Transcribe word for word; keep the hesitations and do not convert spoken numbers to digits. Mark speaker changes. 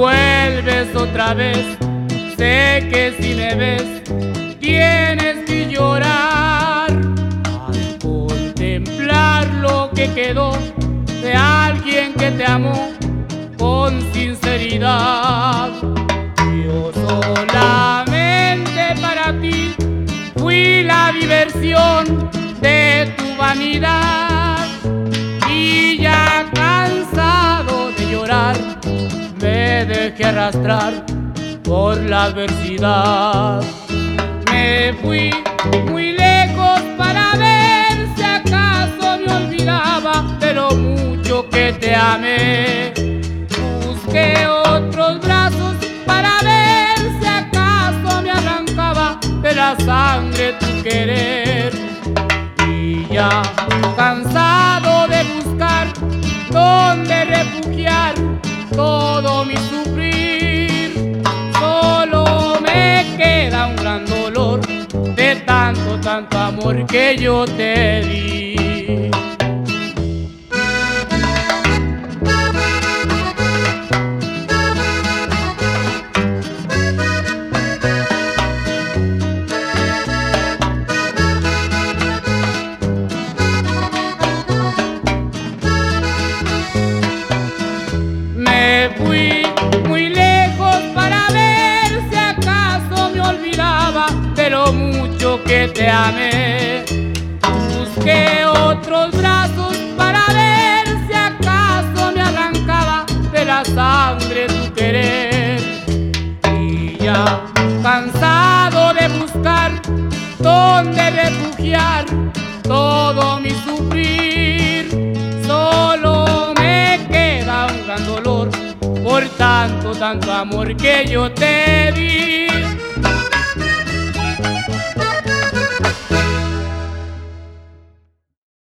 Speaker 1: vuelves otra vez. Sé que si me ves tienes que llorar al contemplar lo que quedó de alguien que te amó con sinceridad. Yo solamente para ti fui la diversión de tu vanidad, y ya cansado de llorar me dejé arrastrar por la adversidad. Me fui muy lejos para ver si acaso me olvidaba de lo mucho que te amé. Busqué otros brazos para ver si acaso me arrancaba de la sangre tu querer. Y ya cansado de buscar dónde refugiar todo mi sufrir, solo me queda un gran dolor de tanto, tanto amor que yo te di. Me fui muy lejos para ver si acaso me olvidaba de lo mucho que te amé. Busqué otros brazos para ver si acaso me arrancaba de la sangre tu querer. Y ya cansado de buscar dónde refugiar todo mi sufrir, solo me queda un gran dolor por tanto, tanto amor que yo te di.